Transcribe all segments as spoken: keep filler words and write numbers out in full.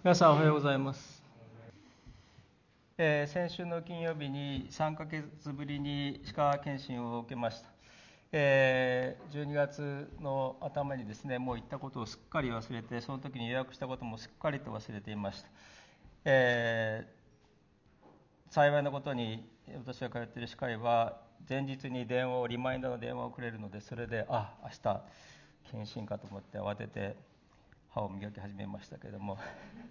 皆さんおはようございます。えー、先週の金曜日にさんかげつぶりに歯科検診を受けました。えー、じゅうにがつの頭にですね、もう行ったことをすっかり忘れて、その時に予約したこともすっかりと忘れていました。えー、幸いなことに私が通っている歯科医は前日に電話をリマインダーの電話をくれるので、それであ明日検診かと思って慌てて歯を磨き始めましたけれども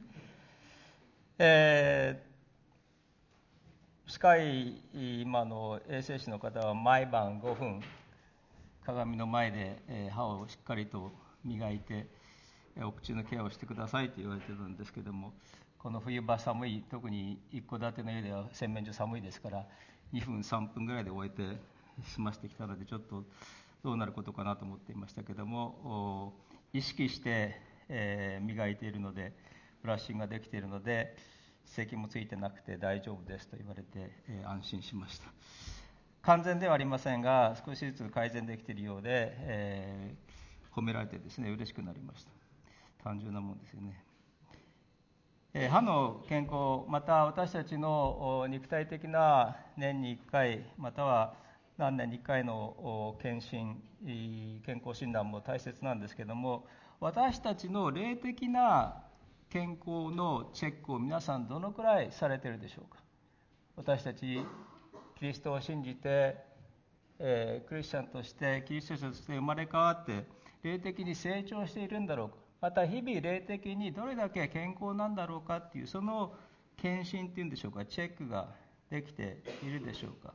えー、歯科医今の衛生士の方は毎晩ごふん鏡の前で、えー、歯をしっかりと磨いてお口のケアをしてくださいと言われているんですけども、この冬場寒い、特に一戸建ての家では洗面所寒いですからにふんさんぷんぐらいで終えて済ましてきたので、ちょっとどうなることかなと思っていましたけども、意識して、えー、磨いているので、ブラッシングができているので咳もついてなくて大丈夫ですと言われて、えー、安心しました。完全ではありませんが少しずつ改善できているようで、えー、褒められてですね嬉しくなりました。単純なもんですよね。えー、歯の健康、また私たちの肉体的な年にいっかいまたは何年にいっかいの検診、健康診断も大切なんですけども、私たちの霊的な健康のチェックを皆さんどのくらいされているでしょうか。私たちキリストを信じて、えー、クリスチャンとしてキリスト者として生まれ変わって霊的に成長しているんだろうか、また日々霊的にどれだけ健康なんだろうかっていう、その検診っていうんでしょうか、チェックができているでしょうか。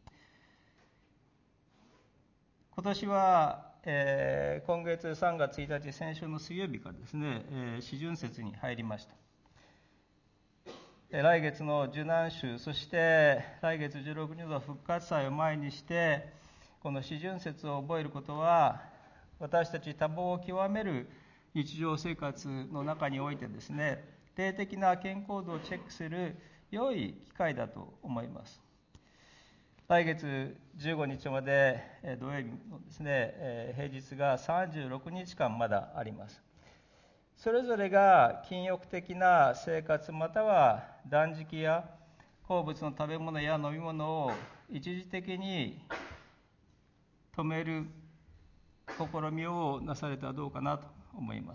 今年は、えー、今月さんがつついたち、先週の水曜日からですね、えー、四旬節に入りました。来月の受難週、そして来月じゅうろくにちの復活祭を前にして、この四旬節を覚えることは、私たち多忙を極める日常生活の中においてですね、霊的な健康度をチェックする良い機会だと思います。来月じゅうごにちまで土曜日のですね、平日がさんじゅうろくにちかんまだあります。それぞれが禁欲的な生活または断食や好物の食べ物や飲み物を一時的に止める試みをなされたらどうかなと思います。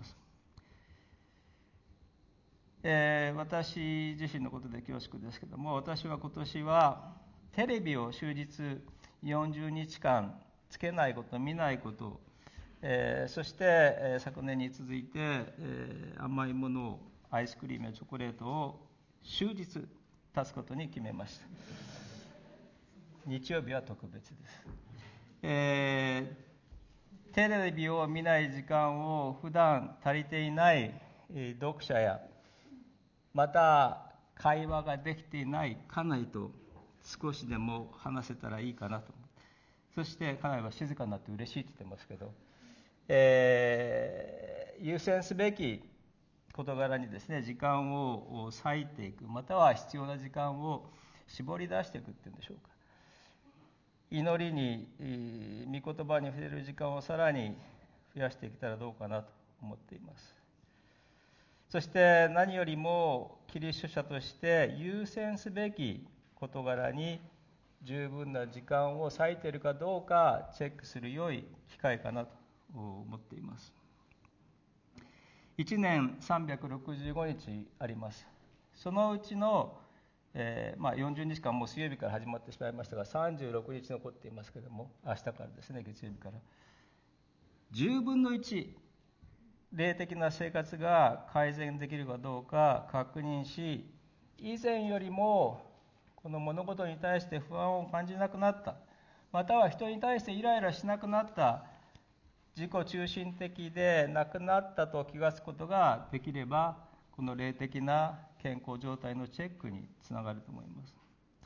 えー、私自身のことで恐縮ですけども、私は今年はテレビを終日よんじゅうにちかんつけないこと、見ないこと、えー、そして、えー、昨年に続いて、えー、甘いものをアイスクリームやチョコレートを終日立つことに決めました。日曜日は特別です。えー、テレビを見ない時間を普段足りていない、えー、読者やまた会話ができていない家内と少しでも話せたらいいかなと。そして家内は静かになって嬉しいって言ってますけど、えー、優先すべき事柄にですね時間を割いていく、または必要な時間を絞り出していくっていうんでしょうか。祈りに、御言葉に触れる時間をさらに増やしていけたらどうかなと思っています。そして何よりもキリスト者として優先すべき事柄に十分な時間を割いているかどうかチェックする良い機会かなと思っています。いちねんさんびゃくろくじゅうごにちあります。そのうちの、えーまあ、よんじゅうにちかんもう水曜日から始まってしまいましたがさんじゅうろくにち残っていますけれども、明日からですね、月曜日からじゅうぶんのいち霊的な生活が改善できるかどうか確認し、以前よりもこの物事に対して不安を感じなくなった、または人に対してイライラしなくなった、自己中心的でなくなったと気がつくことができれば、この霊的な健康状態のチェックにつながると思います。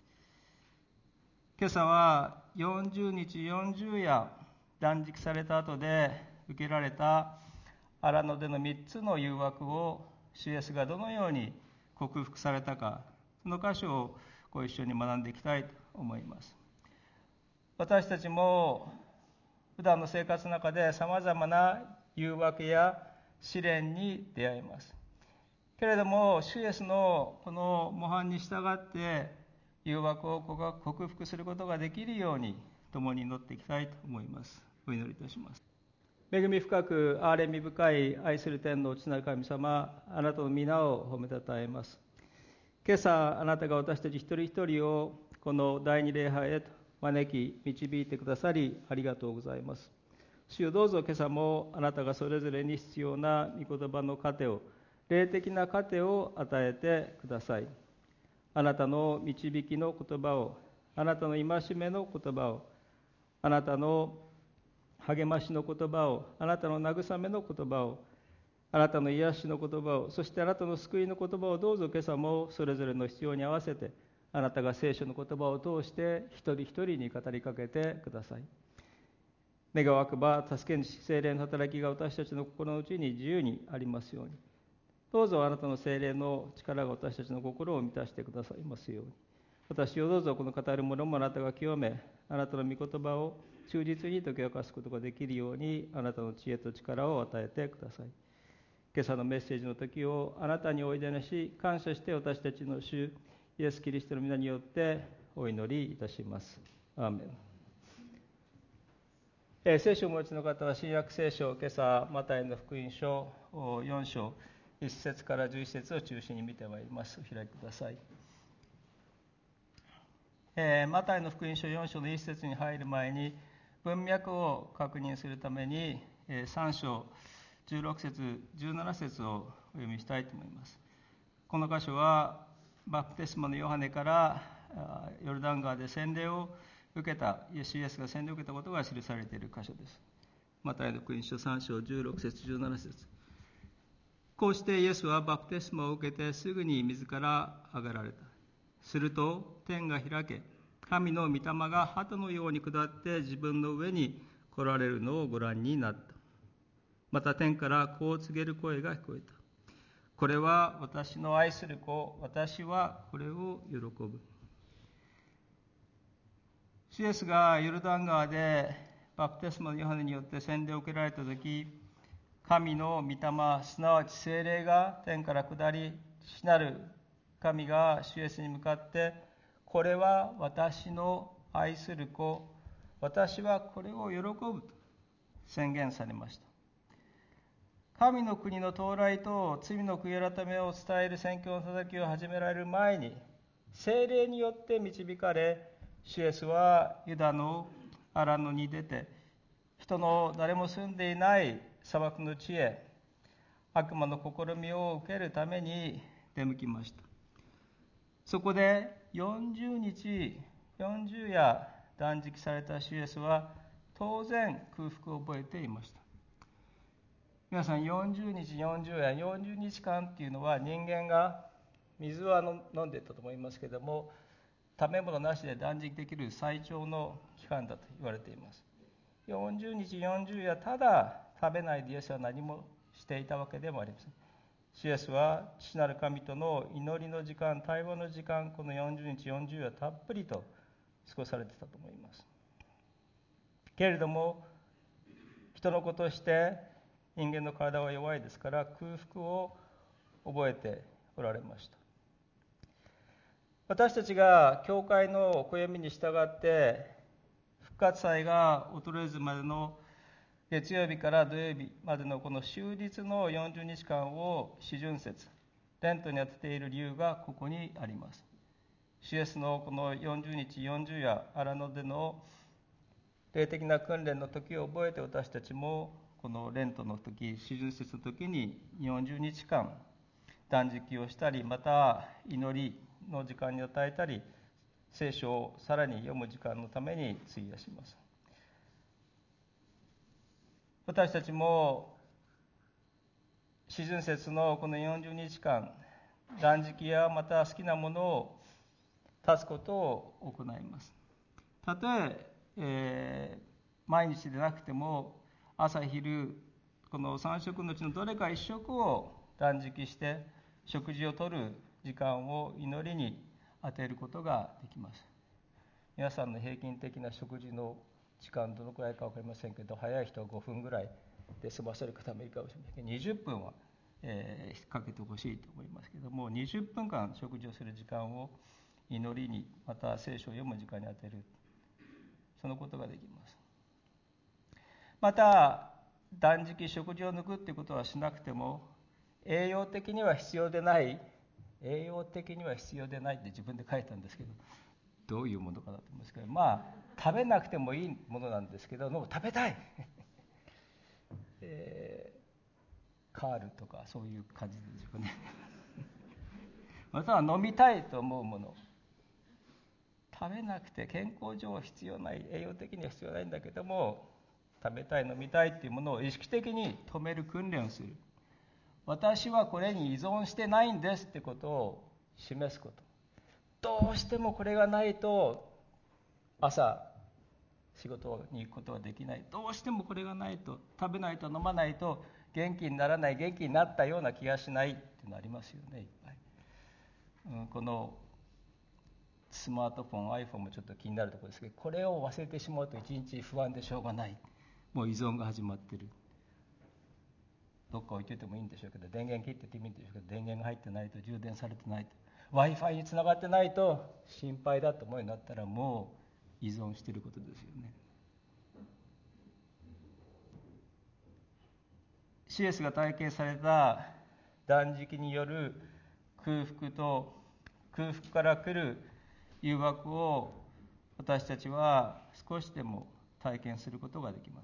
今朝はよんじゅうにちよんじゅう夜断食された後で受けられた荒野でのみっつの誘惑を主イエスがどのように克服されたか、その箇所をご一緒に学んでいきたいと思います。私たちも普段の生活の中でさまざまな誘惑や試練に出会います。 けれども、主イエスのこの模範に従って誘惑を克服することができるように共に祈っていきたいと思います。お祈りいたします。恵み深く憐れみ深い愛する天の父なる神様、あなたの皆を褒めたたえます。今朝あなたが私たち一人一人をこの第二礼拝へと招き導いてくださりありがとうございます。主よ、どうぞ今朝もあなたがそれぞれに必要な御言葉の糧を、霊的な糧を与えてください。あなたの導きの言葉を、あなたの戒めの言葉を、あなたの励ましの言葉を、あなたの慰めの言葉を、あなたの癒しの言葉を、そしてあなたの救いの言葉をどうぞ今朝もそれぞれの必要に合わせて、あなたが聖書の言葉を通して一人一人に語りかけてください。願わくば助け主聖霊の働きが私たちの心の内に自由にありますように。どうぞあなたの聖霊の力が私たちの心を満たしてくださいますように。私をどうぞこの語るものもあなたが清め、あなたの御言葉を忠実に解き明かすことができるように、あなたの知恵と力を与えてください。今朝のメッセージの時をあなたにおいでなし、感謝して私たちの主イエス・キリストの皆によってお祈りいたします。アーメン。えー、聖書をお持ちの方は新約聖書、今朝マタイの福音書よん章いち節からじゅういち節を中心に見てまいります。お開きください。えー、マタイの福音書よん章のいち節に入る前に文脈を確認するために、えー、さん章じゅうろく節じゅうなな節をお読みしたいと思います。この箇所はバプテスマのヨハネからヨルダン川で洗礼を受けたイエス・イエスが洗礼を受けたことが記されている箇所です。マタイの福音書さん章じゅうろく節じゅうなな節。こうしてイエスはバプテスマを受けてすぐに水から上がられた。すると天が開け、神の御霊が鳩のように下って自分の上に来られるのをご覧になった。また天からこう告げる声が聞こえた。これは私の愛する子、私はこれを喜ぶ。主イエスがヨルダン川でバプテスマのヨハネによって洗礼を受けられたとき、神の御霊、すなわち聖霊が天から下り、父なる神が主イエスに向かって、これは私の愛する子、私はこれを喜ぶと宣言されました。神の国の到来と罪の悔い改めを伝える宣教の働きを始められる前に、聖霊によって導かれ、主イエスはユダのアラノに出て、人の誰も住んでいない砂漠の地へ悪魔の試みを受けるために出向きました。そこでよんじゅうにちよんじゅう夜断食された主イエスは当然空腹を覚えていました。皆さん、よんじゅうにちよんじゅう夜よんじゅうにちかんっていうのは、人間が水は飲んでいたと思いますけれども、食べ物なしで断食できる最長の期間だと言われています。よんじゅうにちよんじゅう夜ただ食べないでイエスは何もしていたわけでもありません。主イエスは父なる神との祈りの時間、対話の時間、このよんじゅうにちよんじゅう夜たっぷりと過ごされていたと思います。けれども人の子として人間の体は弱いですから空腹を覚えておられました。私たちが教会の暦に従って復活祭が訪れずまでの月曜日から土曜日までのこの終日のよんじゅうにちかんを四旬節、レントに当てている理由がここにあります。主イエスのこのよんじゅうにちよんじゅう夜荒野での霊的な訓練の時を覚えて、私たちもこのレントの時、四旬節の時によんじゅうにちかん断食をしたり、また祈りの時間に与えたり、聖書をさらに読む時間のために費やします。私たちも四旬節のこのよんじゅうにちかん断食やまた好きなものを断つことを行います。たとええー、毎日でなくても朝昼このさん食のうちのどれかいっ食を断食して食事をとる時間を祈りに当てることができます。皆さんの平均的な食事の時間どのくらいか分かりませんけど、早い人はごふんぐらいで済ませる方もいるかもしれませんけど、にじゅっぷんはえー、かけてほしいと思いますけども、にじゅっぷんかん食事をする時間を祈りに、また聖書を読む時間に当てる、そのことができます。また断食、食事を抜くっていうことはしなくても、栄養的には必要でない栄養的には必要でないって自分で書いたんですけど、どういうものかなと思うんですけど、まあ食べなくてもいいものなんですけど、もう食べたい、えー、カールとかそういう感じでしょうかねまたは飲みたいと思うもの、食べなくて健康上は必要ない、栄養的には必要ないんだけども、食べたい飲みたいっていうものを意識的に止める訓練をする。私はこれに依存してないんですってことを示すこと。どうしてもこれがないと朝仕事に行くことはできない、どうしてもこれがないと、食べないと飲まないと元気にならない、元気になったような気がしないっていうのありますよね、いっぱい、うん、このスマートフォン、iPhone もちょっと気になるところですけど、これを忘れてしまうと一日不安でしょうがない、もう依存が始まってる。どっか置いててもいいんでしょうけど、電源切っててもいいんでしょうけど、電源が入ってないと、充電されてないと、 Wi-Fi につながってないと心配だと思うようになったら、もう依存していることですよね。シエスが体験された断食による空腹と空腹から来る誘惑を私たちは少しでも体験することができます。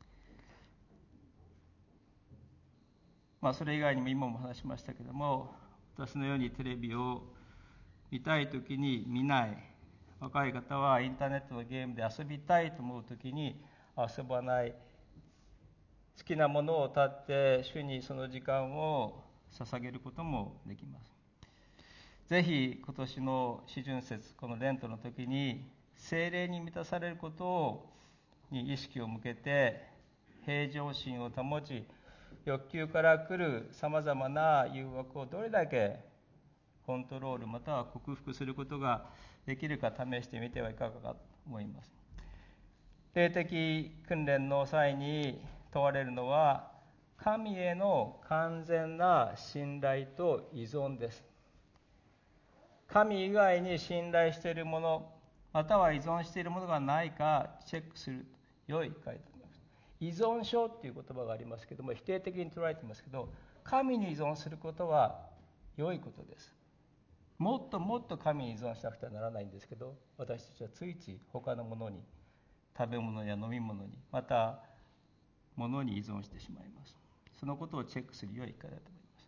まあ、それ以外にも今も話しましたけども、私のようにテレビを見たいときに見ない、若い方はインターネットのゲームで遊びたいと思うときに遊ばない、好きなものを断って主にその時間を捧げることもできます。ぜひ今年の四旬節、このレントの時に聖霊に満たされることに意識を向けて、平常心を保ち、欲求から来るさまざまな誘惑をどれだけコントロールまたは克服することができるか試してみてはいかがかと思います。霊的訓練の際に問われるのは、神への完全な信頼と依存です。神以外に信頼しているもの、または依存しているものがないかチェックすると良い回答です。依存症っていう言葉がありますけども、否定的に捉えていますけど、神に依存することは良いことです。もっともっと神に依存しなくてはならないんですけど、私たちはついつい他のものに、食べ物や飲み物に、また物に依存してしまいます。そのことをチェックする良い機会だと思います。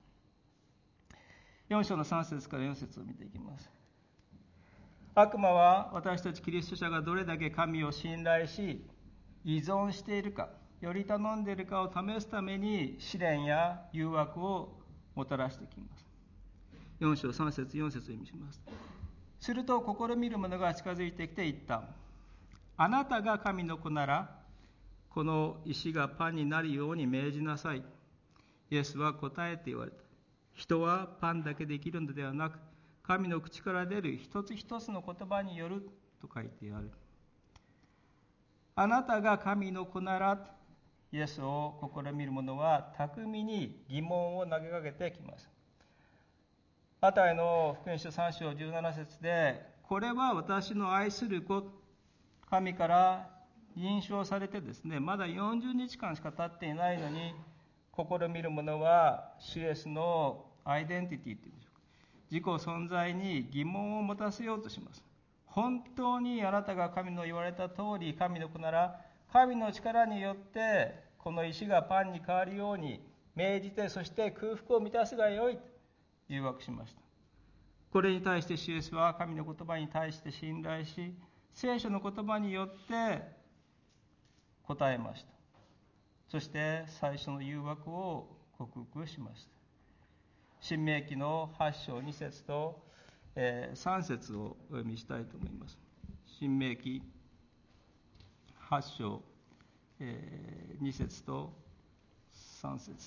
よん章のさん節からよん節を見ていきます。悪魔は私たちキリスト者がどれだけ神を信頼し依存しているか、より頼んでいるかを試すために試練や誘惑をもたらしてきます。よん章さん節よん節を読みします。すると試みる者が近づいてきて言った。あなたが神の子ならこの石がパンになるように命じなさい。イエスは答えて言われた。人はパンだけで生きるのではなく、神の口から出る一つ一つの言葉によると書いてある。あなたが神の子なら、イエスを試みる者は巧みに疑問を投げかけてきます。マタイの福音書さん章じゅうなな節で、これは私の愛する子、神から認証されてですね、まだよんじゅうにちかんしか経っていないのに、試みる者は主イエスのアイデンティティというでしょうか、自己存在に疑問を持たせようとします。本当にあなたが神の言われた通り神の子なら、神の力によってこの石がパンに変わるように命じて、そして空腹を満たすがよいと誘惑しました。これに対して主イエスは神の言葉に対して信頼し、聖書の言葉によって答えました。そして最初の誘惑を克服しました。申命記のはち章に節と、えー、さん節をお読みしたいと思います。申命記はち章、えー、に節とさん節。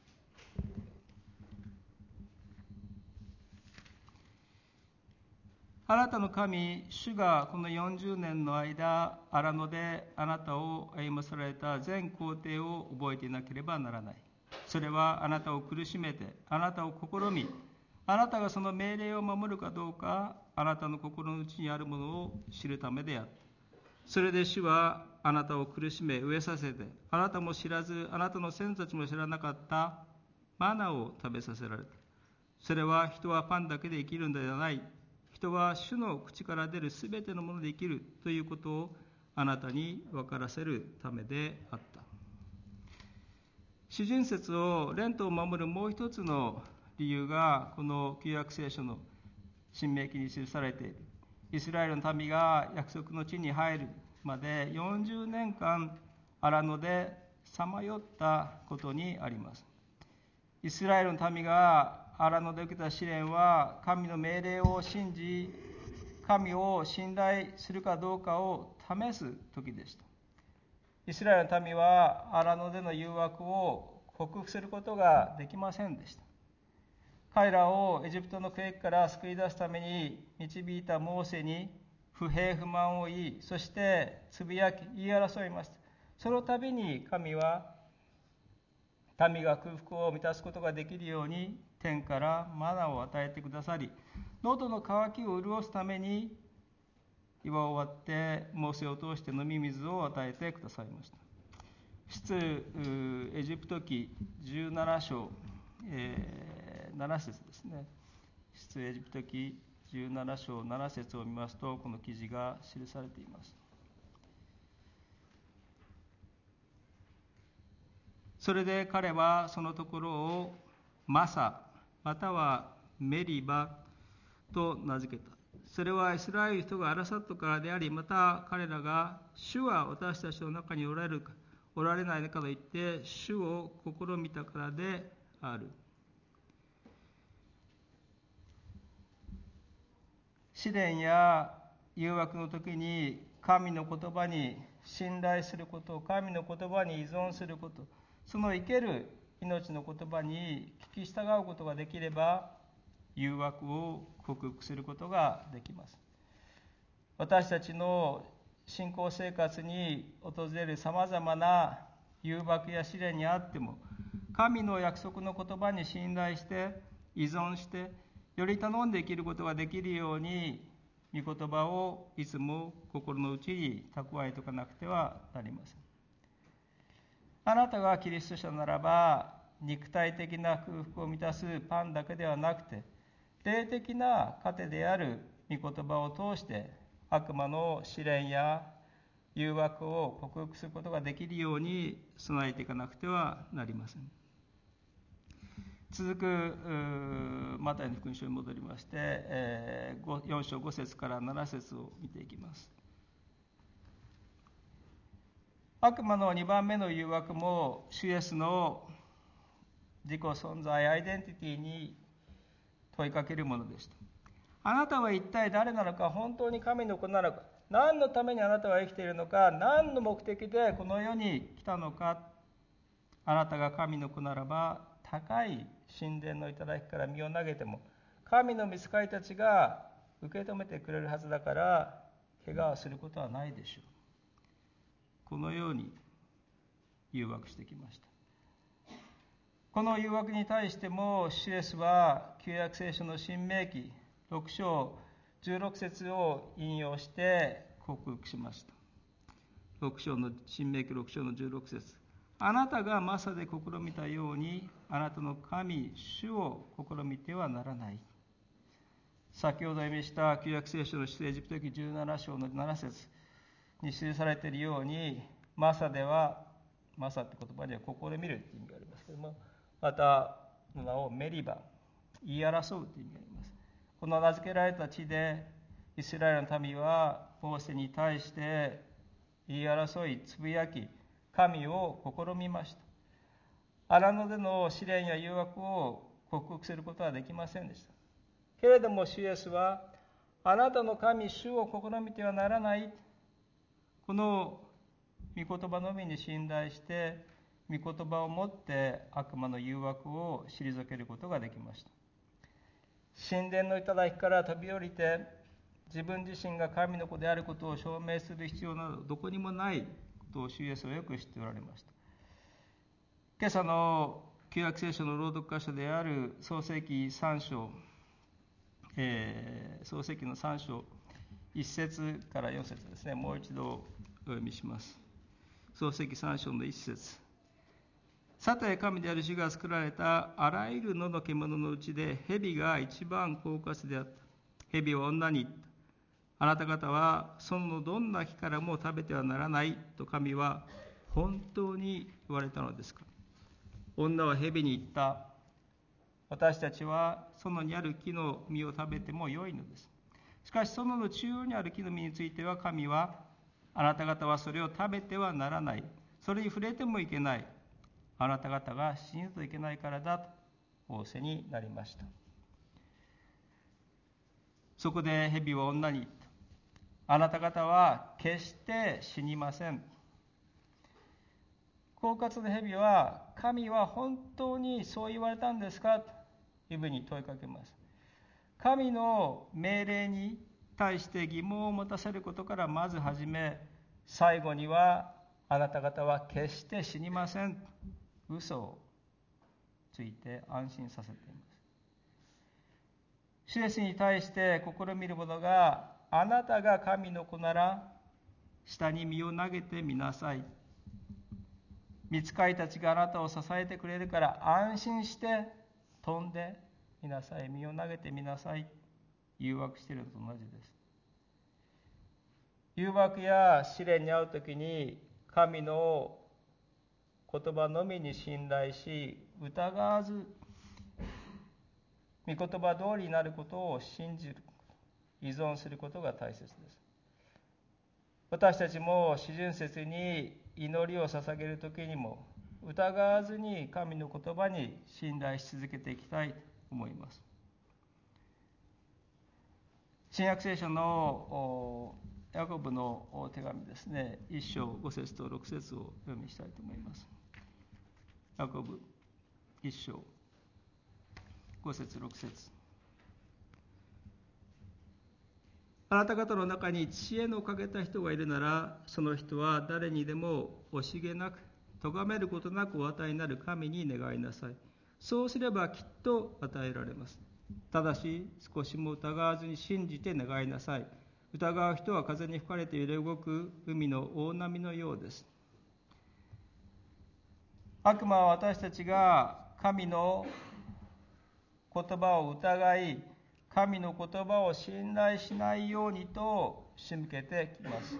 あなたの神、主がこのよんじゅうねんの間、荒野であなたを歩まされた全行程を覚えていなければならない。 それはあなたを苦しめて、あなたを試み、あなたがその命令を守るかどうか、あなたの心の内にあるものを知るためであった。それで主はあなたを苦しめ飢えさせて、あなたも知らず、あなたの先祖たちも知らなかったマナを食べさせられた。それは人はパンだけで生きるのではない。人は主の口から出るすべてのもので生きるということをあなたに分からせるためであった。四旬節をレントを守るもう一つの理由がこの旧約聖書の申命記に記されている。イスラエルの民が約束の地に入るまでよんじゅうねんかん荒野でさまよったことにあります。イスラエルの民が荒野で受けた試練は、神の命令を信じ、神を信頼するかどうかを試す時でした。イスラエルの民は荒野での誘惑を克服することができませんでした。彼らをエジプトの刑から救い出すために導いたモーセに不平不満を言い、そしてつぶやき言い争いました。その度に神は民が空腹を満たすことができるように天からマナを与えてくださり、喉の渇きを潤すために岩を割ってモーセを通して飲み水を与えてくださいました。出エジプト記じゅうなな章、えー、なな節ですね。出エジプト記じゅうなな章なな節を見ますと、この記事が記されています。それで彼はそのところをマサまたはメリバと名付けた。それはイスラエル人が争ったからであり、また彼らが主は私たちの中におられるかおられないのかと言って主を試みたからである。試練や誘惑の時に神の言葉に信頼すること、神の言葉に依存すること、その生ける命の言葉に聞き従うことができれば、誘惑を克服することができます。私たちの信仰生活に訪れるさまざまな誘惑や試練にあっても、神の約束の言葉に信頼して依存してより頼んで生きることができるように、御言葉をいつも心の内に蓄えておかなくてはなりません。あなたがキリスト者ならば、肉体的な空腹を満たすパンだけではなくて、霊的な糧である御言葉を通して悪魔の試練や誘惑を克服することができるように備えていかなくてはなりません。続くマタイの福音書に戻りまして、えー、よん章ご節からなな節を見ていきます。悪魔のにばんめの誘惑も主イエスの自己存在アイデンティティに問いかけるものでした。あなたは一体誰なのか、本当に神の子なのか、何のためにあなたは生きているのか、何の目的でこの世に来たのか。あなたが神の子ならば、高い神殿の頂から身を投げても神の御使いたちが受け止めてくれるはずだから、怪我をすることはないでしょう。このように誘惑してきました。この誘惑に対しても主イエスは旧約聖書の申命記ろく章じゅうろく節を引用して克服しました。ろく章の申命記ろく章のじゅうろく節、あなたがマサで試みたようにあなたの神主を試みてはならない。先ほど読みした旧約聖書の出エジプト記じゅうなな章のなな節に記されているように、マサでは、マサって言葉には試みるという意味がありますけれども、またの名をメリバ、言い争うという意味があります。この名付けられた地でイスラエルの民はモーセに対して言い争いつぶやき神を試みました。荒野での試練や誘惑を克服することはできませんでした。けれども主イエスは、あなたの神主を試みてはならない、この御言葉のみに信頼して御言葉をもって悪魔の誘惑を退けることができました。神殿の頂から飛び降りて自分自身が神の子であることを証明する必要などどこにもないことを主イエスはよく知っておられました。今朝の旧約聖書の朗読箇所である創世記さん章、えー、創世記のさん章いっ節からよん節ですね。もう一度お読みします。創世記さん章のいっ節。さて神である主が作られたあらゆる野の獣のうちで蛇が一番狡猾であった。蛇は女に言った。あなた方はそのどんな木からも食べてはならないと神は本当に言われたのですか。女は蛇に言った。私たちは園にある木の実を食べてもよいのです。しかし園の中央にある木の実については神は、あなた方はそれを食べてはならない。それに触れてもいけない。あなた方が死ぬといけないからだと仰せになりました。そこで蛇は女に言った。あなた方は決して死にません。狡猾の蛇は、神は本当にそう言われたんですかとイブに問いかけます。神の命令に対して疑問を持たせることからまず始め、最後にはあなた方は決して死にません。嘘をついて安心させています。主イエスに対して試みる者が、あなたが神の子なら下に身を投げてみなさい。御使いたちがあなたを支えてくれるから安心して飛んでみなさい。身を投げてみなさい。誘惑しているのと同じです。誘惑や試練に遭うときに神の言葉のみに信頼し、疑わず御言葉通りになることを信じる、依存することが大切です。私たちも四旬節に祈りを捧げるときにも疑わずに神の言葉に信頼し続けていきたいと思います。新約聖書のヤコブの手紙ですね、いっ章ご節とろく節を読みしたいと思います。ヤコブいっ章ご節ろく節。あなた方の中に知恵の欠けた人がいるなら、その人は誰にでも惜しげなく、咎めることなくお与えになる神に願いなさい。そうすればきっと与えられます。ただし少しも疑わずに信じて願いなさい。疑う人は風に吹かれて揺れ動く海の大波のようです。悪魔は私たちが神の言葉を疑い、神の言葉を信頼しないようにと仕向けてきます。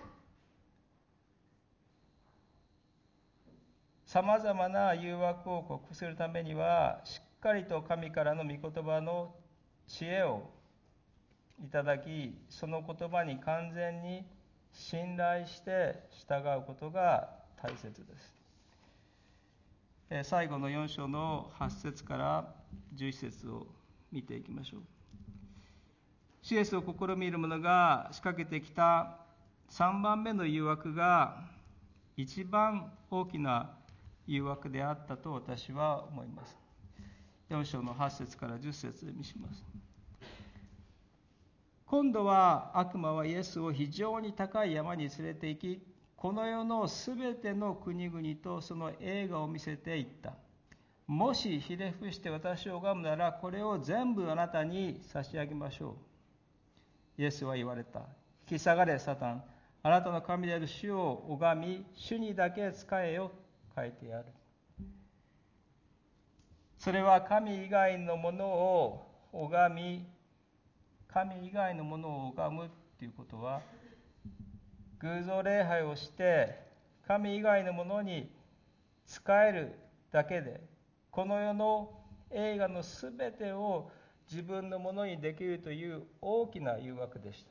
さまざまな誘惑を克服するためには、しっかりと神からの御言葉の知恵をいただき、その言葉に完全に信頼して従うことが大切です。最後のよん章のはち節からじゅういち節を見ていきましょう。主イエスを試みる者が仕掛けてきたさんばんめの誘惑が一番大きな誘惑であったと私は思います。よん章のはち節からじゅっ節で見します。今度は悪魔はイエスを非常に高い山に連れて行き、この世のすべての国々とその栄華を見せていった。もしひれ伏して私を拝むなら、これを全部あなたに差し上げましょう。イエスは言われた。引き下がれサタン。あなたの神である主を拝み、主にだけ仕えよと書いてある。それは神以外のものを拝み、神以外のものを拝むということは、偶像礼拝をして神以外のものに仕えるだけで、この世の栄華のすべてを自分のものにできるという大きな誘惑でした。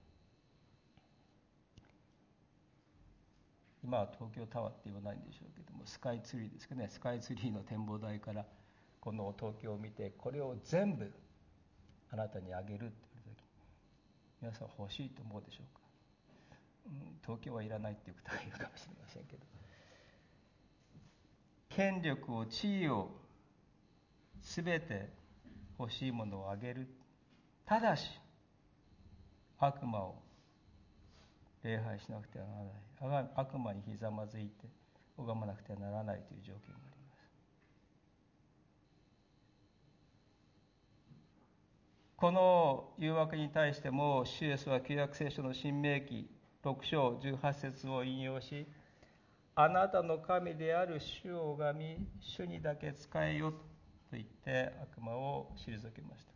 今は東京タワーって言わないんでしょうけども、スカイツリーですかね。スカイツリーの展望台からこの東京を見て、これを全部あなたにあげるって言われた時、皆さん欲しいと思うでしょうか。うん、東京はいらないっていう方がいるかもしれませんけど、権力を地位をすべて欲しいものをあげる。ただし悪魔を礼拝しなくてはならない。悪魔にひざまずいて拝まなくてはならないという条件があります。 この誘惑に対しても、主イエスは旧約聖書の新明記ろく章じゅうはち節を引用し、あなたの神である主を拝み、主にだけ仕えよと言って悪魔を退けました。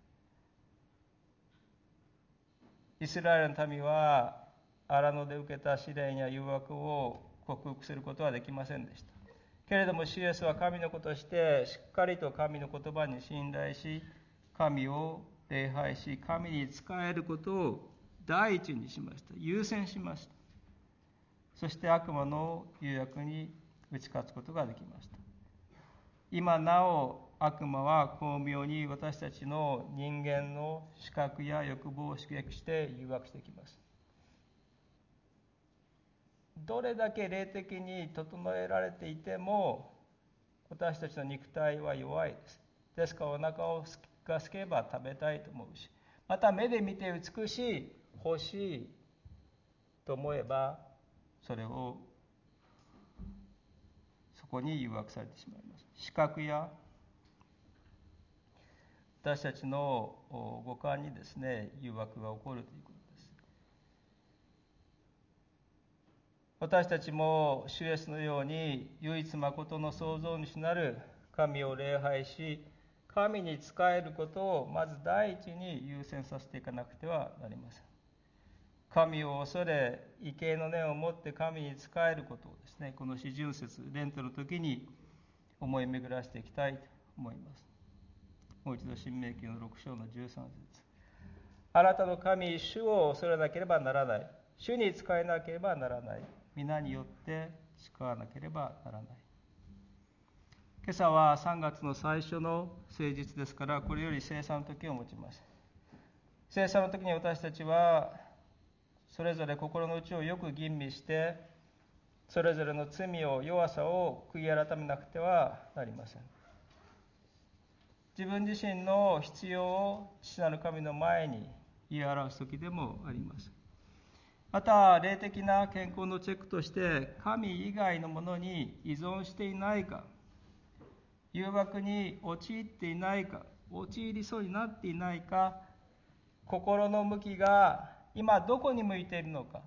イスラエルの民は荒野で受けた試練や誘惑を克服することはできませんでした。けれども主イエスは神の子としてしっかりと神の言葉に信頼し、神を礼拝し、神に仕えることを第一にしました。優先しました。そして悪魔の誘惑に打ち勝つことができました。今なお悪魔は巧妙に私たちの人間の視覚や欲望を刺激して誘惑してきます。どれだけ霊的に整えられていても私たちの肉体は弱いです。ですからお腹をが空けば食べたいと思うし、また目で見て美しい、欲しいと思えばそれをそこに誘惑されてしまいます。視覚や私たちの五感にですね、誘惑が起こるということです。私たちも主イエスのように唯一誠の創造主なる神を礼拝し、神に仕えることをまず第一に優先させていかなくてはなりません。神を恐れ、畏敬の念を持って神に仕えることをですね、この四旬節、レントの時に思い巡らしていきたいと思います。もう一度新明記のろく章のじゅうさん節。あなたの神、主を恐れなければならない。主に仕えなければならない。皆によって誓わなければならない。今朝はさんがつの最初の聖日ですから、これより聖餐の時を持ちます。聖餐の時に私たちはそれぞれ心の内をよく吟味して、それぞれの罪を弱さを悔い改めなくてはなりません。自分自身の必要を父なる神の前に言い表す時でもあります。また霊的な健康のチェックとして、神以外のものに依存していないか、誘惑に陥っていないか、陥りそうになっていないか、心の向きが今どこに向いているのか、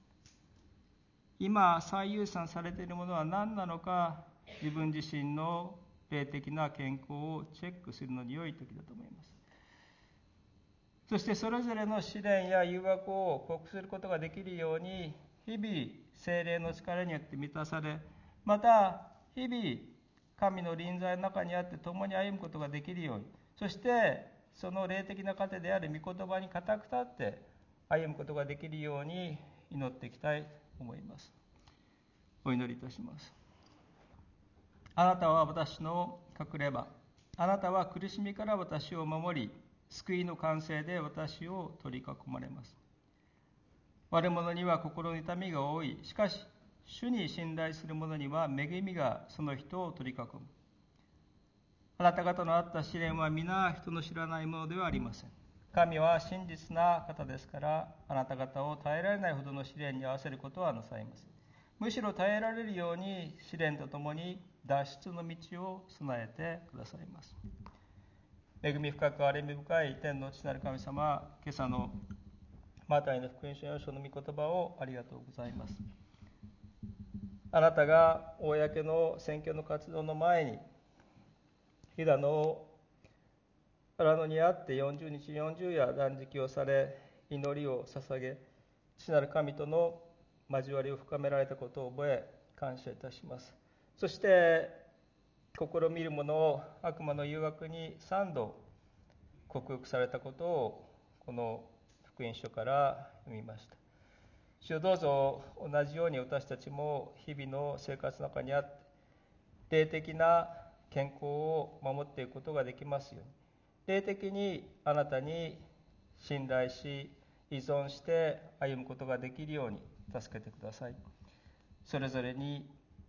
今最優先されているものは何なのか、自分自身の霊的な健康をチェックするのに良い時だと思います。そしてそれぞれの試練や誘惑を克服することができるように、日々聖霊の力によって満たされ、また日々神の臨在の中にあって共に歩むことができるように、そしてその霊的な糧である御言葉に固く立って歩むことができるように祈っていきたいと思います。お祈りいたします。あなたは私の隠れ場、あなたは苦しみから私を守り、救いの完成で私を取り囲まれます。悪者には心の痛みが多い。しかし主に信頼する者には恵みがその人を取り囲む。あなた方のあった試練は皆人の知らないものではありません。神は真実な方ですから、あなた方を耐えられないほどの試練に合わせることはなさいます。むしろ耐えられるように試練とともに脱出の道を備えてくださいます。恵み深く憐れみ深い天の父なる神様、今朝のマタイの福音書よん章の御言葉をありがとうございます。あなたが公の宣教の活動の前にユダの荒野にあってよんじゅうにちよんじゅう夜断食をされ、祈りを捧げ、父なる神との交わりを深められたことを覚え感謝いたします。そして試みる者を悪魔の誘惑に三度克服されたことをこの福音書から読みました。主よ、どうぞ同じように私たちも日々の生活の中にあって霊的な健康を守っていくことができますように、霊的にあなたに信頼し依存して歩むことができるように助けてください。それぞれに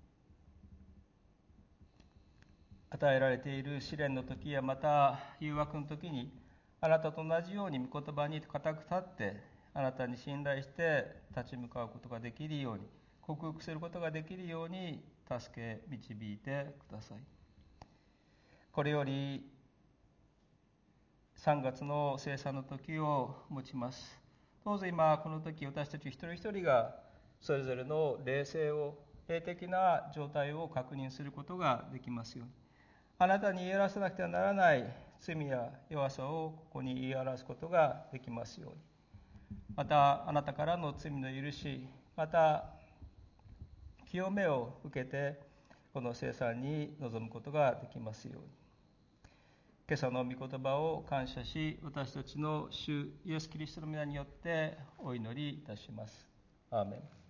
与えられている試練の時やまた誘惑の時に、あなたと同じように御言葉に固く立ってあなたに信頼して立ち向かうことができるように、克服することができるように助け導いてください。これよりさんがつの聖餐の時を持ちます。どうぞ今この時、私たち一人一人がそれぞれの霊性を、霊的な状態を確認することができますように。あなたに言い表さなくてはならない罪や弱さをここに言い表すことができますように。またあなたからの罪の許し、また清めを受けてこの聖餐に臨むことができますように。今朝の御言葉を感謝し、私たちの主イエス・キリストの皆によってお祈りいたします。アーメン。